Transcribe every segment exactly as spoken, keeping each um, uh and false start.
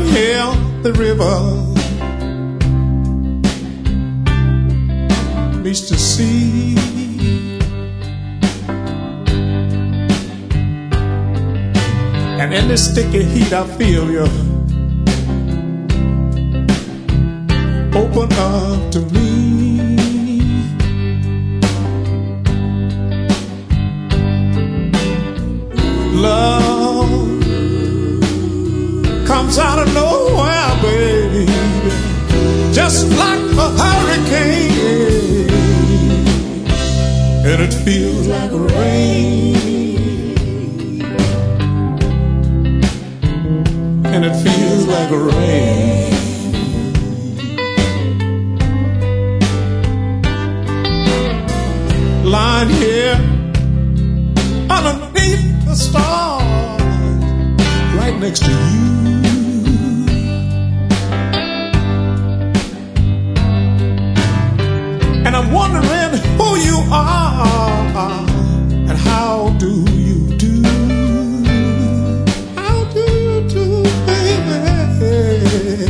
down here the river meets the sea. And in the sticky heat I feel you open up to me. Love comes out of nowhere, baby, just like a hurricane, and it feels like rain, and it feels like rain. Lying here underneath the stars, right next to you. And I'm wondering who you are and how do you do? How do you do, baby?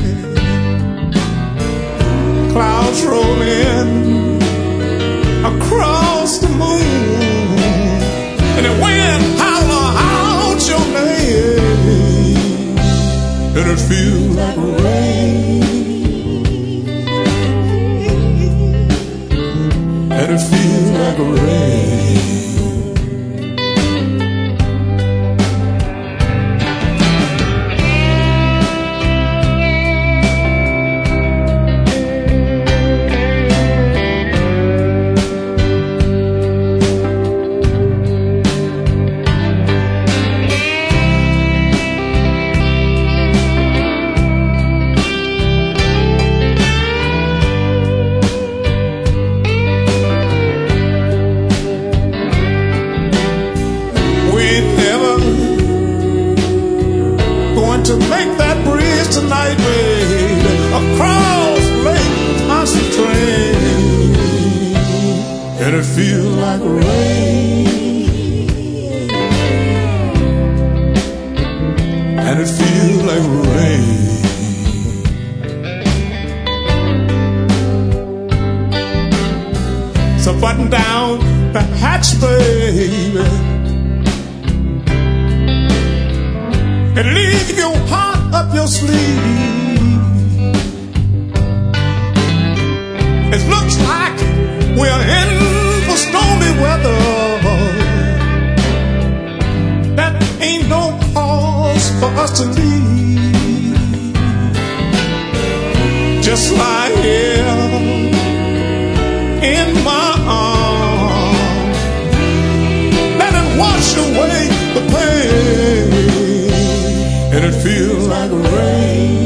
Clouds roll in across the moon, and the wind holler out your name, and it feels like rain, and it feels like rain. To make that breeze tonight, baby, across Lake Concentrate, and it feels like rain, and it feels like rain. So button down the hatch, baby, and leave your heart up your sleeve. It looks like we're in for stormy weather. That ain't no cause for us to leave. Just lie here in my arms, let it wash away the pain, and it feels like rain,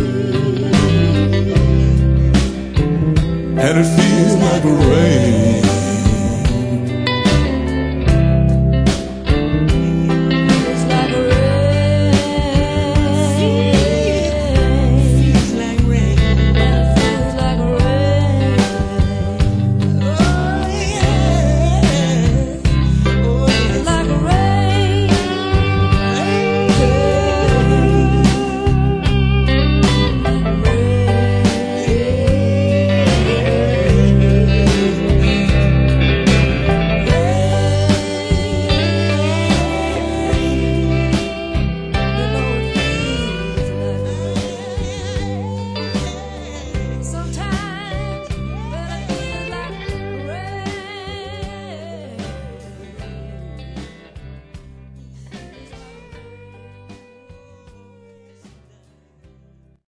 and it feels like rain.